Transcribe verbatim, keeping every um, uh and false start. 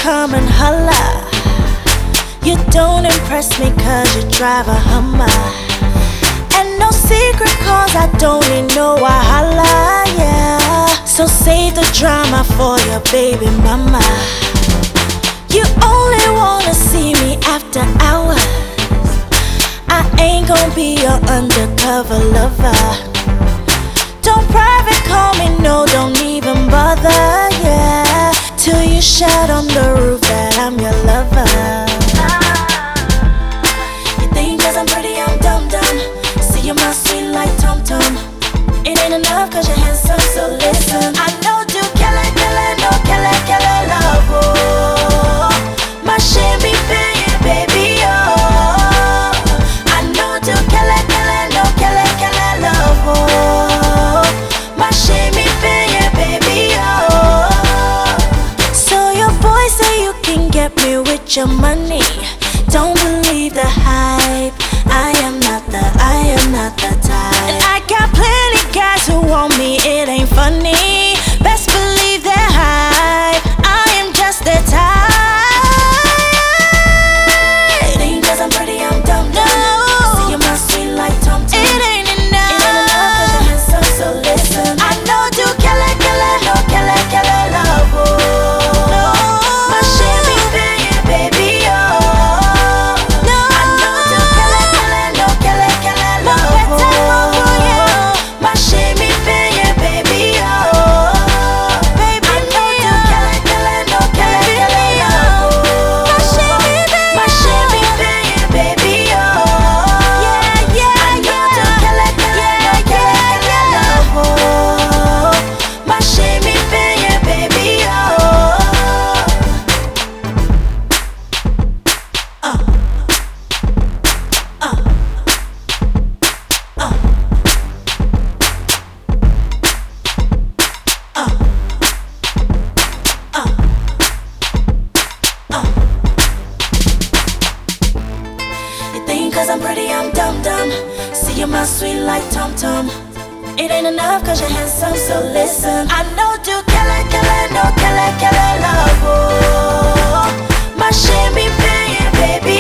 come and holla. You don't impress me cause you drive a Hummer. And no secret cause I don't need no wahala, yeah. So save the drama for your baby mama. You only wanna see me after hours. I ain't gon' be your undercover lover. Don't private call me, no, don't even bother, yeah. Till you shout on the roof that I'm your lover. You think cause I'm pretty, I'm dumb-dumb. See you my sweet like tom-tom. It ain't enough cause you're handsome, so listen. I know do kele kele, no kele kele love, oh. My shame be paying, baby, oh. I know do kele kele, no kele kele love, oh. My shame be paying, baby, oh. So your boy say you can get me with your money. Don't believe the hype. I am not the, I am not the type. And I got plenty guys who want me, it ain't funny. Best believe they're hype. I am just the type. It ain't cause I'm pretty, I'm dumb, no. See you my sweet like Tom Tom. It ain't enough. It ain't enough cause you're handsome, so listen. I know do kele kele, no kele kele love, oh. No. My shit be paying, baby, oh. No. I know do kele kele, no kele kele love, oh. My shit be paying, baby, oh. Baby, I know do kele kele, no kele kele love, oh. My shit be paying, my shit be paying, baby, oh. Yeah, yeah, I know do kele kele, no kele kele love, oh. My shit be paying, baby, oh. Uh. Uh. Uh. Uh. Uh. Uh. You think cause I'm pretty, I'm dumb-dumb. See you my sweet like tom-tom. It ain't enough cause you're handsome, so listen. I know do kele kele, no kele kele love, oh. My shit be paying, baby,